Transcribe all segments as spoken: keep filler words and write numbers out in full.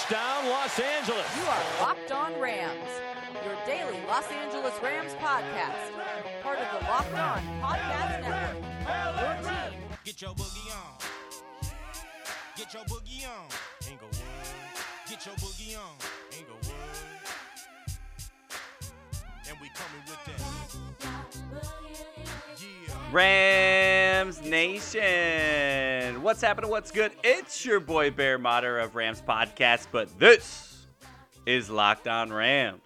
Touchdown, Los Angeles. You are Locked On Rams, your daily Los Angeles Rams podcast. Part of the Locked On Podcast Network. Your team. Get your boogie on. Get your boogie on. Ain't go word. Get your boogie on. Ain't go word. And we coming with that. Yeah. Rams Nation. What's happening? What's good? It's your boy Bear Motter of Rams Podcast, but this is Locked On Rams.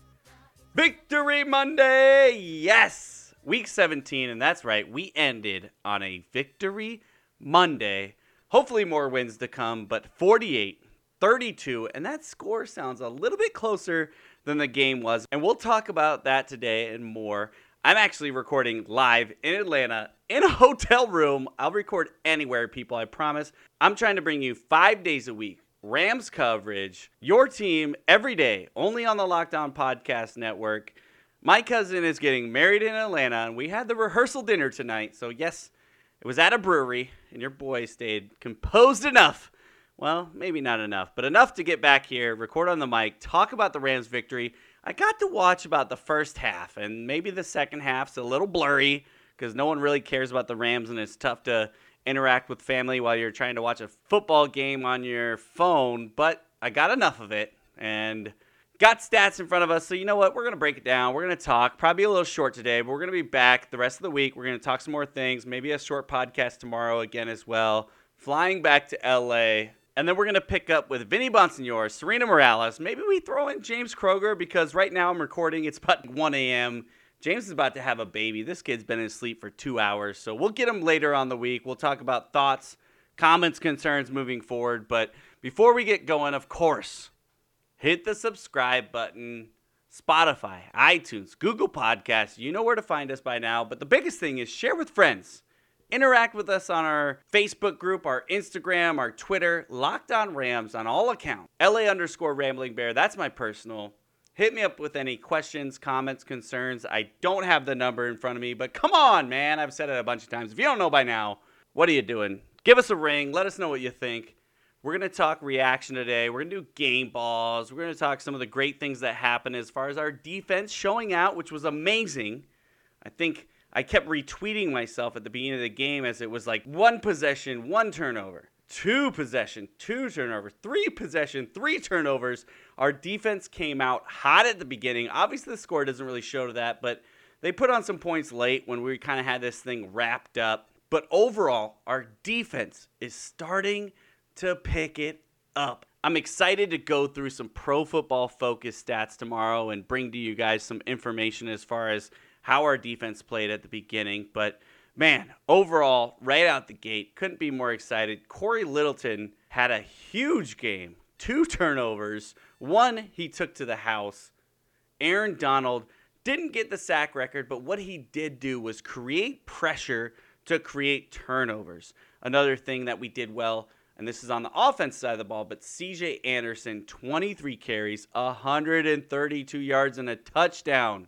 Victory Monday! Yes! Week seventeen, and that's right, we ended on a Victory Monday. Hopefully more wins to come, but forty-eight thirty-two, and that score sounds a little bit closer than the game was, and we'll talk about that today and more. I'm actually recording live in Atlanta in a hotel room. I'll record anywhere, people, I promise. I'm trying to bring you five days a week, Rams coverage, your team every day, only on the Locked On Podcast Network. My cousin is getting married in Atlanta, and we had the rehearsal dinner tonight. So, yes, it was at a brewery, and your boy stayed composed enough. Well, maybe not enough, but enough to get back here, record on the mic, talk about the Rams' victory. I got to watch about the first half, and maybe the second half's a little blurry because no one really cares about the Rams, and it's tough to interact with family while you're trying to watch a football game on your phone. But I got enough of it and got stats in front of us. So you know what? We're going to break it down. We're going to talk. Probably a little short today, but we're going to be back the rest of the week. We're going to talk some more things. Maybe a short podcast tomorrow again as well. Flying back to L A, and then we're going to pick up with Vinny Bonsignore, Serena Morales. Maybe we throw in James Kroger because right now I'm recording. It's about one a.m. James is about to have a baby. This kid's been asleep for two hours. So we'll get him later on the week. We'll talk about thoughts, comments, concerns moving forward. But before we get going, of course, hit the subscribe button. Spotify, iTunes, Google Podcasts. You know where to find us by now. But the biggest thing is share with friends. Interact with us on our Facebook group, our Instagram, our Twitter, Locked On Rams on all accounts. L A underscore Rambling Bear, that's my personal. Hit me up with any questions, comments, concerns. I don't have the number in front of me, but come on, man. I've said it a bunch of times. If you don't know by now, what are you doing? Give us a ring. Let us know what you think. We're going to talk reaction today. We're going to do game balls. We're going to talk some of the great things that happened as far as our defense showing out, which was amazing. I think I kept retweeting myself at the beginning of the game as it was like one possession, one turnover, two possession, two turnovers, three possession, three turnovers. Our defense came out hot at the beginning. Obviously, the score doesn't really show to that, but they put on some points late when we kind of had this thing wrapped up. But overall, our defense is starting to pick it up. I'm excited to go through some Pro Football Focus stats tomorrow and bring to you guys some information as far as how our defense played at the beginning. But, man, overall, right out the gate, couldn't be more excited. Corey Littleton had a huge game. Two turnovers. One he took to the house. Aaron Donald didn't get the sack record, but what he did do was create pressure to create turnovers. Another thing that we did well, and this is on the offense side of the ball, but C J Anderson, twenty-three carries, one hundred thirty-two yards, and a touchdown.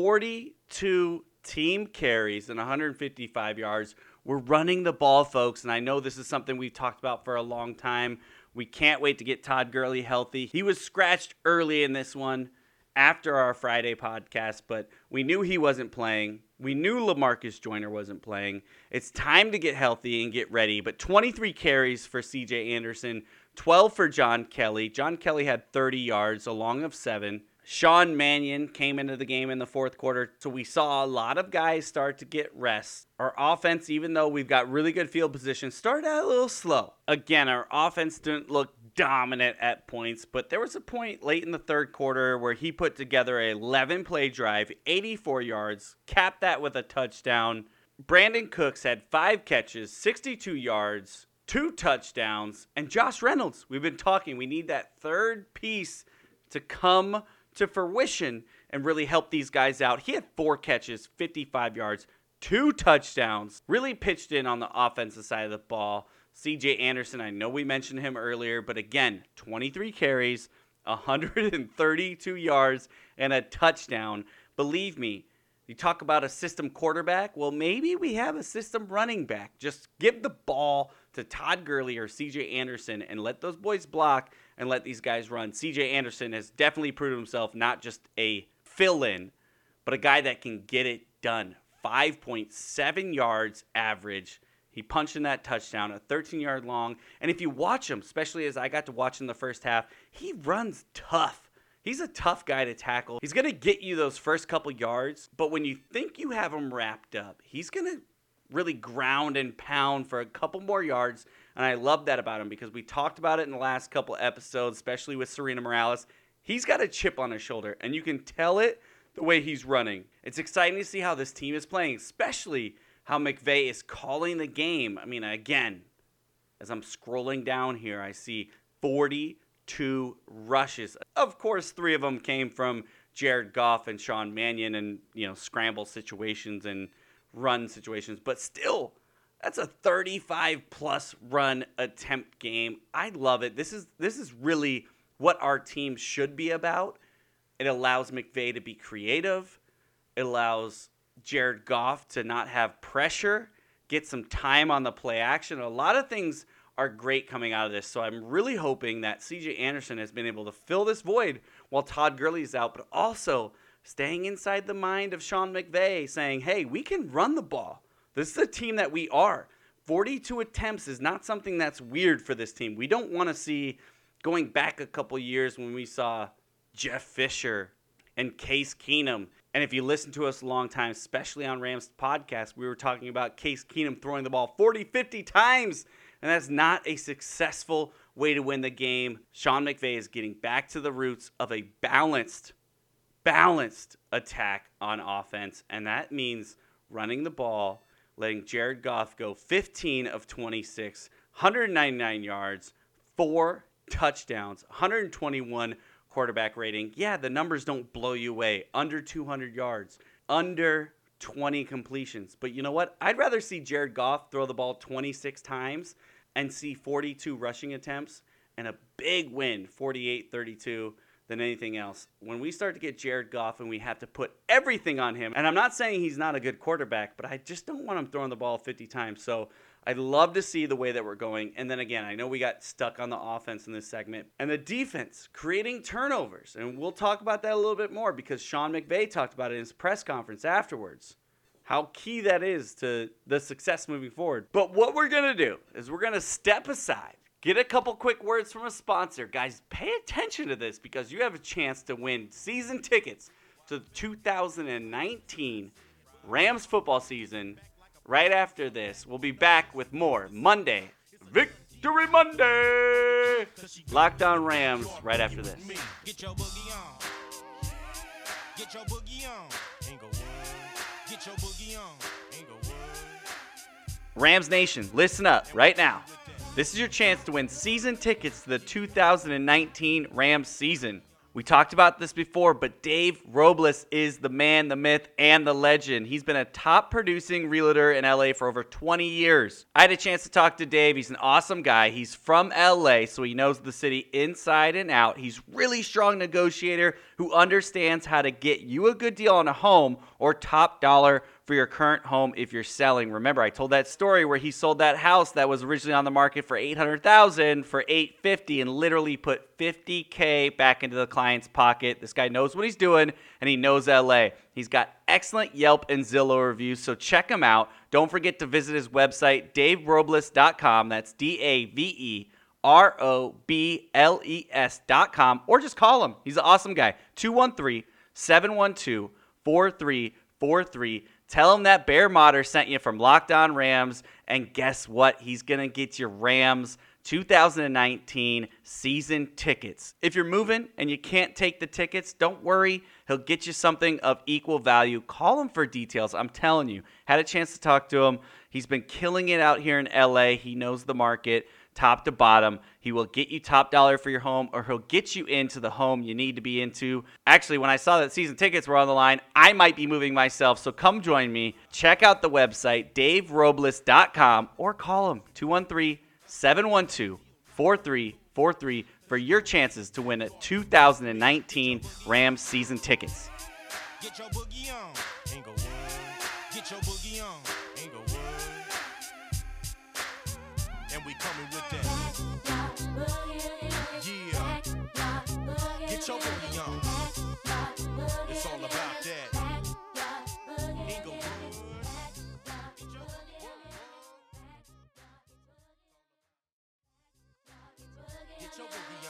forty-two team carries and one hundred fifty-five yards. We're running the ball, folks, and I know this is something we've talked about for a long time. We can't wait to get Todd Gurley healthy. He was scratched early in this one after our Friday podcast, but we knew he wasn't playing. We knew LaMarcus Joyner wasn't playing. It's time to get healthy and get ready, but twenty-three carries for C J Anderson, twelve for John Kelly. John Kelly had thirty yards, along of seven. Sean Mannion came into the game in the fourth quarter, so we saw a lot of guys start to get rest. Our offense, even though we've got really good field position, started out a little slow. Again, our offense didn't look dominant at points, but there was a point late in the third quarter where he put together an eleven-play drive, eighty-four yards, capped that with a touchdown. Brandon Cooks had five catches, sixty-two yards, two touchdowns, and Josh Reynolds. We've been talking. We need that third piece to come to fruition and really help these guys out. He had four catches, fifty-five yards, two touchdowns, really pitched in on the offensive side of the ball. C J Anderson, I know we mentioned him earlier, but again, twenty-three carries, one hundred thirty-two yards, and a touchdown. Believe me, you talk about a system quarterback, well, maybe we have a system running back. Just give the ball to Todd Gurley or C J Anderson and let those boys block and let these guys run. C J Anderson has definitely proved himself not just a fill-in, but a guy that can get it done. five point seven yards average. He punched in that touchdown, a thirteen-yard long. And if you watch him, especially as I got to watch in the first half, he runs tough. He's a tough guy to tackle. He's going to get you those first couple yards, but when you think you have him wrapped up, he's going to really ground and pound for a couple more yards. And I love that about him because we talked about it in the last couple episodes, especially with Serena Morales. He's got a chip on his shoulder, and you can tell it the way he's running. It's exciting to see how this team is playing, especially how McVay is calling the game. I mean, again, as I'm scrolling down here, I see forty-two rushes. Of course, three of them came from Jared Goff and Sean Mannion and, you know, scramble situations and run situations. But still, that's a thirty-five plus run attempt game. I love it. This is this is really what our team should be about. It allows McVay to be creative. It allows Jared Goff to not have pressure, get some time on the play action. A lot of things are great coming out of this. So I'm really hoping that C J Anderson has been able to fill this void while Todd Gurley is out, but also staying inside the mind of Sean McVay, saying, hey, we can run the ball. This is the team that we are. forty-two attempts is not something that's weird for this team. We don't want to see, going back a couple years when we saw Jeff Fisher and Case Keenum. And if you listen to us a long time, especially on Rams podcast, we were talking about Case Keenum throwing the ball forty, fifty times. And that's not a successful way to win the game. Sean McVay is getting back to the roots of a balanced, balanced attack on offense. And that means running the ball, letting Jared Goff go fifteen of twenty-six, one hundred ninety-nine yards, four touchdowns, one hundred twenty-one quarterback rating. Yeah, the numbers don't blow you away. Under two hundred yards, under twenty completions. But you know what? I'd rather see Jared Goff throw the ball twenty-six times and see forty-two rushing attempts and a big win, forty-eight thirty-two, than anything else. When we start to get Jared Goff and we have to put everything on him, and I'm not saying he's not a good quarterback, but I just don't want him throwing the ball fifty times. So I'd love to see the way that we're going. And then again, I know we got stuck on the offense in this segment. And the defense, creating turnovers. And we'll talk about that a little bit more because Sean McVay talked about it in his press conference afterwards. How key that is to the success moving forward. But what we're going to do is we're going to step aside, get a couple quick words from a sponsor. Guys, pay attention to this because you have a chance to win season tickets to the two thousand nineteen Rams football season. Right after this, we'll be back with more Monday, Victory Monday, Locked On Rams, right after this. Get your boogie on. Get your boogie on. Ain't go word. Get your boogie on. Ain't go word. Rams Nation, listen up right now. This is your chance to win season tickets to the two thousand nineteen Rams season. We talked about this before, but Dave Robles is the man, the myth, and the legend. He's been a top producing realtor in L A for over twenty years. I had a chance to talk to Dave. He's an awesome guy. He's from L A, so he knows the city inside and out. He's really strong negotiator who understands how to get you a good deal on a home or top dollar for your current home if you're selling. Remember, I told that story where he sold that house that was originally on the market for eight hundred thousand dollars for eight hundred fifty thousand dollars and literally put fifty thousand dollars back into the client's pocket. This guy knows what he's doing, and he knows L A. He's got excellent Yelp and Zillow reviews, so check him out. Don't forget to visit his website, dave robles dot com. That's D A V E R O B L E S dot com, or just call him. He's an awesome guy. two one three, seven one two, four three four three. Tell him that Bear Motter sent you from Locked On Rams, and guess what? He's going to get your Rams two thousand nineteen season tickets. If you're moving and you can't take the tickets, don't worry. He'll get you something of equal value. Call him for details. I'm telling you. Had a chance to talk to him. He's been killing it out here in L A. He knows the market top to bottom. He will get you top dollar for your home, or he'll get you into the home you need to be into. Actually, when I saw that season tickets were on the line, I might be moving myself, so come join me. Check out the website, dave robles dot com, or call him, two one three, seven one two, four three four three, for your chances to win a two thousand nineteen Rams season tickets. Get your boogie on. Ain't go word. Get your boogie on. Ain't go word. and we coming with that. Yeah. Get your booty on. It's all about that. Inglewood. Get your booty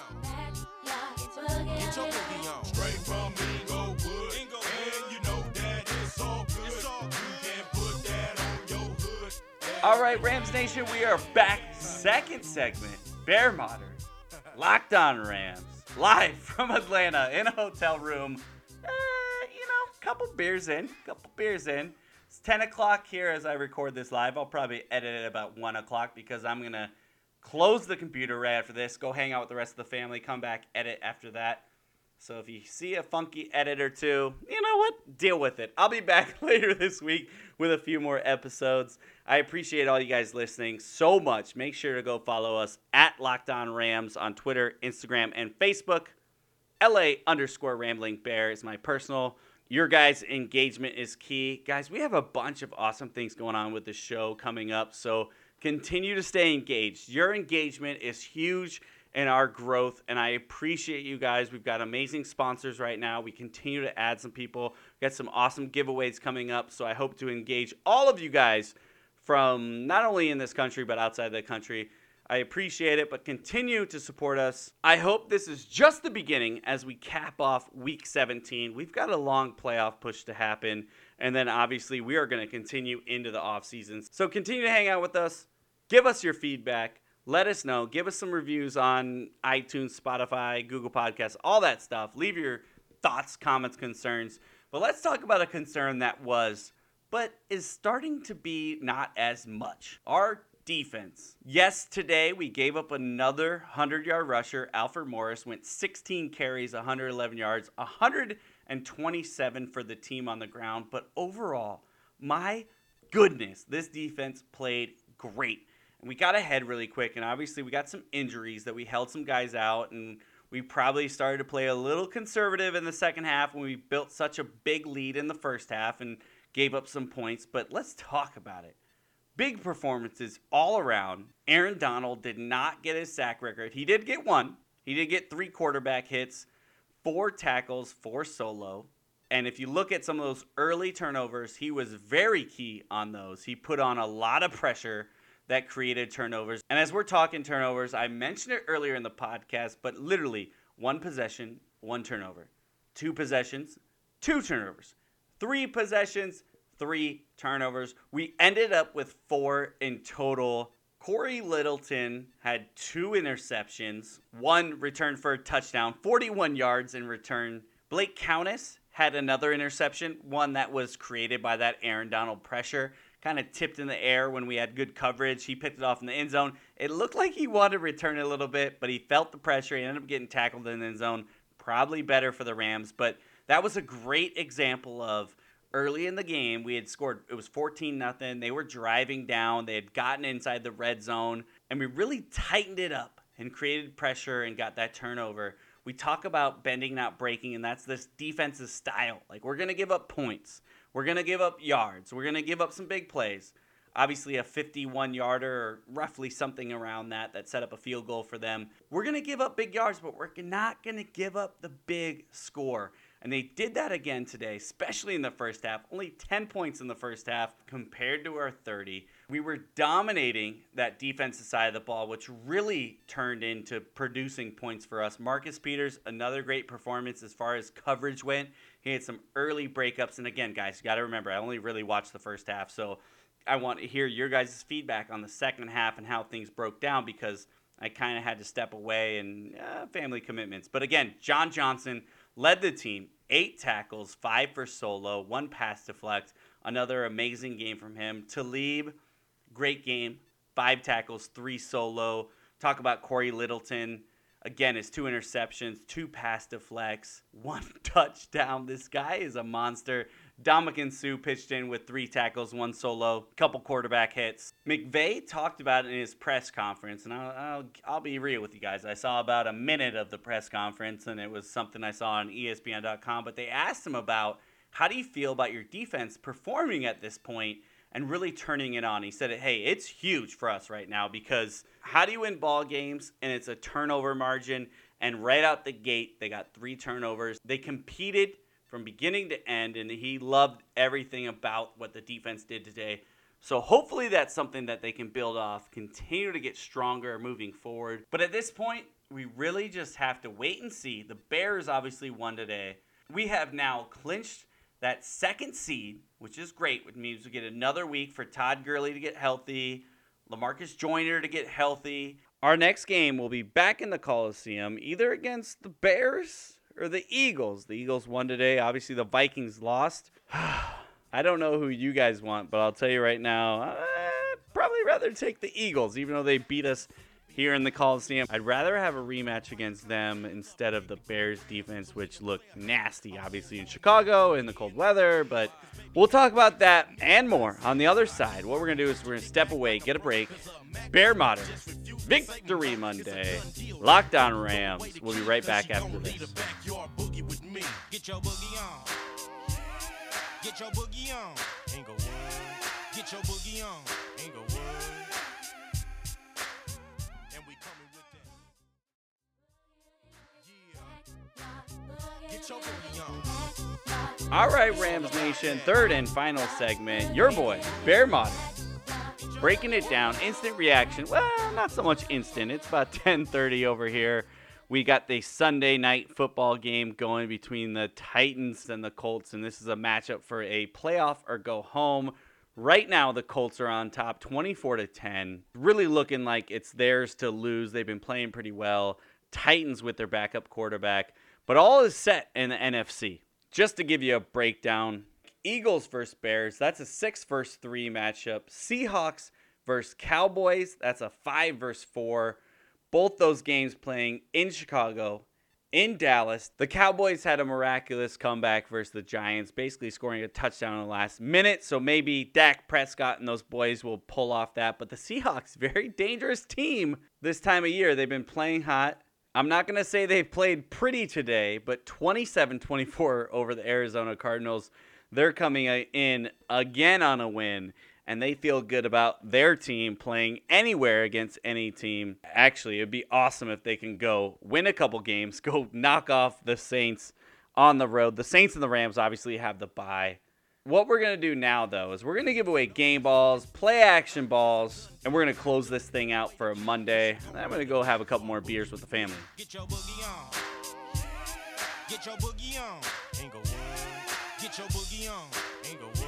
on. Get your booty on. Straight from Inglewood. Inglewood. And you know that it's all good. It's all good. You can put that on your hood. All right, Rams Nation, we are back. Second segment, Bear Modern, Locked On Rams, live from Atlanta in a hotel room. Uh, you know, couple beers in, couple beers in. It's ten o'clock here as I record this live. I'll probably edit it about one o'clock because I'm going to close the computer right after this, go hang out with the rest of the family, come back, edit after that. So if you see a funky edit or two, you know what? Deal with it. I'll be back later this week with a few more episodes. I appreciate all you guys listening so much. Make sure to go follow us at Locked On Rams on Twitter, Instagram, and Facebook. L A underscore Rambling Bear is my personal. Your guys' engagement is key. Guys, we have a bunch of awesome things going on with the show coming up, so continue to stay engaged. Your engagement is huge in our growth, and I appreciate you guys. We've got amazing sponsors right now. We continue to add some people. We've got some awesome giveaways coming up, so I hope to engage all of you guys from not only in this country but outside the country. I appreciate it, but continue to support us. I hope this is just the beginning as we cap off week seventeen. We've got a long playoff push to happen, and then obviously we are going to continue into the off season. So continue to hang out with us. Give us your feedback. Let us know. Give us some reviews on iTunes, Spotify, Google Podcasts, all that stuff. Leave your thoughts, comments, concerns. But let's talk about a concern that was, but is starting to be not as much. Our defense. Yes, today we gave up another hundred-yard rusher. Alfred Morris went sixteen carries, one hundred eleven yards, one hundred twenty-seven for the team on the ground. But overall, my goodness, this defense played great. And we got ahead really quick, and obviously we got some injuries that we held some guys out, and we probably started to play a little conservative in the second half when we built such a big lead in the first half and gave up some points. But let's talk about it. Big performances all around. Aaron Donald did not get his sack record. He did get one. He did get three quarterback hits, four tackles, four solo. And if you look at some of those early turnovers, he was very key on those. He put on a lot of pressure that created turnovers. And as we're talking turnovers, I mentioned it earlier in the podcast, but literally one possession, one turnover. Two possessions, two turnovers. Three possessions, three turnovers. We ended up with four in total. Corey Littleton had two interceptions, one returned for a touchdown, forty-one yards in return. Blake Countess had another interception, one that was created by that Aaron Donald pressure. Kind of tipped in the air when we had good coverage. He picked it off in the end zone. It looked like he wanted to return it a little bit, but he felt the pressure. He ended up getting tackled in the end zone. Probably better for the Rams, but that was a great example of early in the game. We had scored, it was fourteen nothing. They were driving down. They had gotten inside the red zone, and we really tightened it up and created pressure and got that turnover. We talk about bending, not breaking, and that's this defensive style. Like, we're going to give up points. We're going to give up yards. We're going to give up some big plays. Obviously, a fifty-one-yarder or roughly something around that that set up a field goal for them. We're going to give up big yards, but we're not going to give up the big score. And they did that again today, especially in the first half. Only ten points in the first half compared to our thirty. We were dominating that defensive side of the ball, which really turned into producing points for us. Marcus Peters, another great performance as far as coverage went. He had some early breakups. And again, guys, you got to remember, I only really watched the first half. So I want to hear your guys' feedback on the second half and how things broke down, because I kind of had to step away and uh, family commitments. But again, John Johnson led the team, eight tackles, five for solo, one pass deflect. Another amazing game from him. Talib, great game, five tackles, three solo. Talk about Corey Littleton. Again, his two interceptions, two pass deflects, one touchdown. This guy is a monster. Dominican Sue pitched in with three tackles, one solo, couple quarterback hits. McVay talked about it in his press conference, and I'll, I'll, I'll be real with you guys. I saw about a minute of the press conference, and it was something I saw on E S P N dot com, but they asked him about, how do you feel about your defense performing at this point and really turning it on. He said, hey, it's huge for us right now because how do you win ball games? And it's a turnover margin. And right out the gate, they got three turnovers. They competed from beginning to end, and he loved everything about what the defense did today. So hopefully that's something that they can build off, continue to get stronger moving forward. But at this point, we really just have to wait and see. The Bears obviously won today. We have now clinched that second seed, which is great, which means we get another week for Todd Gurley to get healthy, LaMarcus Joyner to get healthy. Our next game will be back in the Coliseum, either against the Bears or the Eagles. The Eagles won today. Obviously, the Vikings lost. I don't know who you guys want, but I'll tell you right now, I'd probably rather take the Eagles, even though they beat us here in the Coliseum. I'd rather have a rematch against them instead of the Bears defense, which looked nasty, obviously, in Chicago in the cold weather. But we'll talk about that and more on the other side. What we're going to do is we're going to step away, get a break. Bear Mater, Victory Monday, Lockdown Rams. We'll be right back after this. Get your boogie on. Get your boogie on. Ain't go word. Get your boogie on. Ain't go word. And we coming with that. Yeah. Get your boogie on. All right, Rams Nation, third and final segment. Your boy, Bear Mater, breaking it down. Instant reaction. Well, not so much instant. It's about ten thirty over here. We got the Sunday night football game going between the Titans and the Colts, and this is a matchup for a playoff or go home. Right now, the Colts are on top, twenty-four to ten. Really looking like it's theirs to lose. They've been playing pretty well. Titans with their backup quarterback. But all is set in the N F C. Just to give you a breakdown, Eagles versus Bears, that's a six versus three matchup. Seahawks versus Cowboys, that's a five versus four. Both those games playing in Chicago, in Dallas. The Cowboys had a miraculous comeback versus the Giants, basically scoring a touchdown in the last minute. So maybe Dak Prescott and those boys will pull off that. But the Seahawks, very dangerous team this time of year. They've been playing hot. I'm not going to say they've played pretty today, but twenty-seven twenty-four over the Arizona Cardinals. They're coming in again on a win. And they feel good about their team playing anywhere against any team. Actually, it'd be awesome if they can go win a couple games, go knock off the Saints on the road. The Saints and the Rams obviously have the bye. What we're going to do now, though, is we're going to give away game balls, play action balls, and we're going to close this thing out for a Monday. And I'm going to go have a couple more beers with the family. Get your boogie on. Get your boogie on. Ain't go word. Get your boogie on. Ain't go word.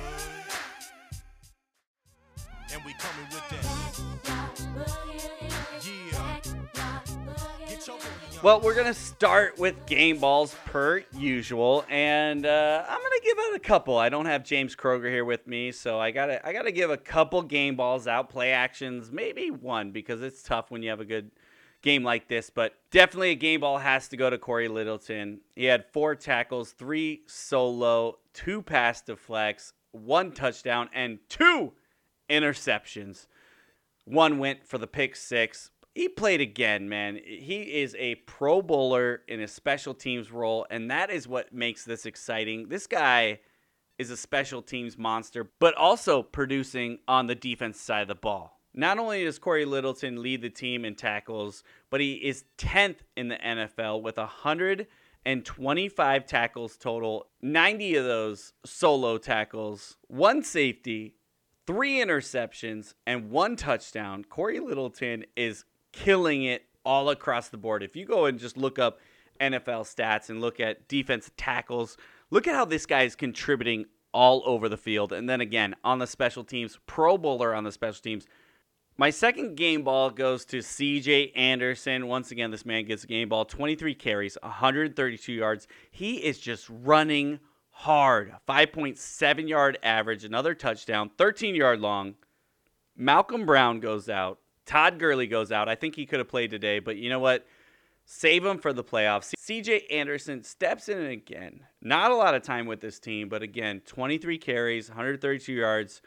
And we coming with that. Yeah. Get your boogie on. Well, we're going to start with game balls per usual, and uh, I'm going to give out a couple. I don't have James Kroger here with me, so I got to I got to give a couple game balls out, play actions, maybe one, because it's tough when you have a good game like this, but definitely a game ball has to go to Corey Littleton. He had four tackles, three solo, two pass deflects, one touchdown, and two interceptions. One went for the pick six. He played again, man. He is a pro bowler in a special teams role, and that is what makes this exciting. This guy is a special teams monster, but also producing on the defense side of the ball. Not only does Corey Littleton lead the team in tackles, but he is tenth in the N F L with one hundred twenty-five tackles total, ninety of those solo tackles, one safety, three interceptions, and one touchdown. Corey Littleton is killing it all across the board. If you go and just look up N F L stats and look at defensive tackles, look at how this guy is contributing all over the field. And then again, on the special teams, pro bowler on the special teams. My second game ball goes to C J Anderson. Once again, this man gets a game ball, twenty-three carries, one hundred thirty-two yards. He is just running hard. five point seven yard average, another touchdown, thirteen yard long. Malcolm Brown goes out. Todd Gurley goes out. I think he could have played today, but you know what? Save him for the playoffs. C J Anderson steps in again. Not a lot of time with this team, but again, twenty-three carries, one hundred thirty-two yards.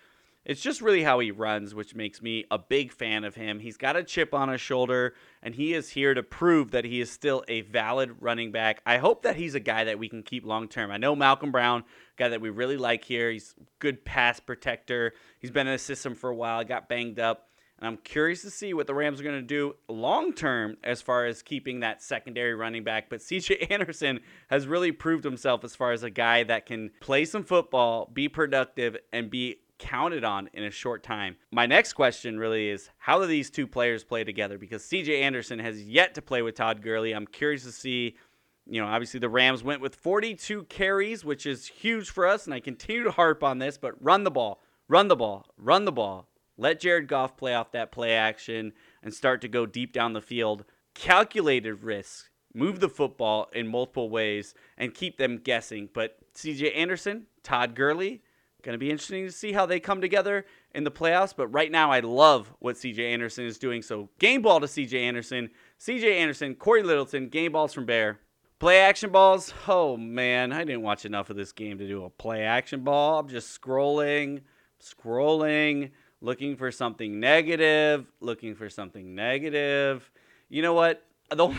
It's just really how he runs, which makes me a big fan of him. He's got a chip on his shoulder, and he is here to prove that he is still a valid running back. I hope that he's a guy that we can keep long-term. I know Malcolm Brown, a guy that we really like here. He's a good pass protector. He's been in the system for a while, got banged up. And I'm curious to see what the Rams are going to do long-term as far as keeping that secondary running back. But C J Anderson has really proved himself as far as a guy that can play some football, be productive, and be counted on in a short time. My next question really is, how do these two players play together? Because C J Anderson has yet to play with Todd Gurley. I'm curious to see, you know, obviously the Rams went with forty-two carries, which is huge for us, and I continue to harp on this, but run the ball, run the ball, run the ball. Let Jared Goff play off that play action and start to go deep down the field. Calculated risks. Move the football in multiple ways and keep them guessing. But C J Anderson, Todd Gurley, going to be interesting to see how they come together in the playoffs. But right now, I love what C J Anderson is doing. So game ball to C J Anderson. C J Anderson, Corey Littleton, game balls from Bear. Play action balls. Oh, man, I didn't watch enough of this game to do a play action ball. I'm just scrolling, scrolling, looking for something negative, looking for something negative. You know what? The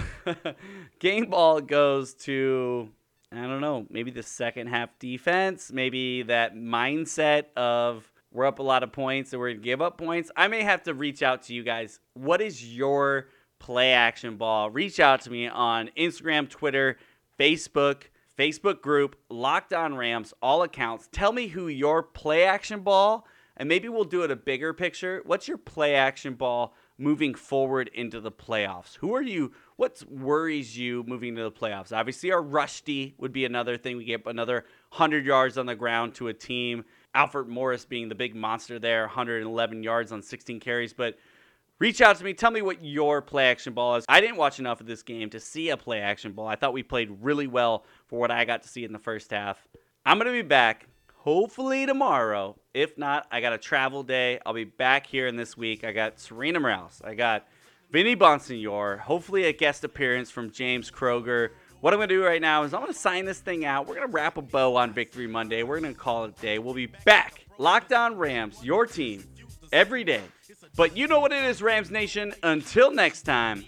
game ball goes to, I don't know, maybe the second half defense, maybe that mindset of we're up a lot of points and we're going to give up points. I may have to reach out to you guys. What is your play action ball? Reach out to me on Instagram, Twitter, Facebook, Facebook group, Locked On Rams, all accounts. Tell me who your play action ball, and maybe we'll do it a bigger picture. What's your play action ball moving forward into the playoffs? Who are you? What worries you moving into the playoffs? Obviously, our Rusty would be another thing. We get another one hundred yards on the ground to a team. Alfred Morris being the big monster there, one hundred eleven yards on sixteen carries. But reach out to me. Tell me what your play action ball is. I didn't watch enough of this game to see a play action ball. I thought we played really well for what I got to see in the first half. I'm going to be back hopefully tomorrow. If not, I got a travel day. I'll be back here in this week. I got Serena Morales. I got Vinny Bonsignor. Hopefully a guest appearance from James Kroger. What I'm going to do right now is I'm going to sign this thing out. We're going to wrap a bow on Victory Monday. We're going to call it a day. We'll be back. Locked On Rams, your team, every day. But you know what it is, Rams Nation. Until next time,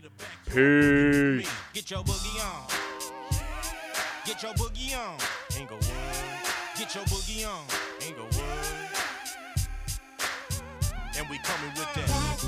peace. Get your boogie on. Get your boogie on. Ain't go word. Get your boogie on. Ain't go word. And we coming with that.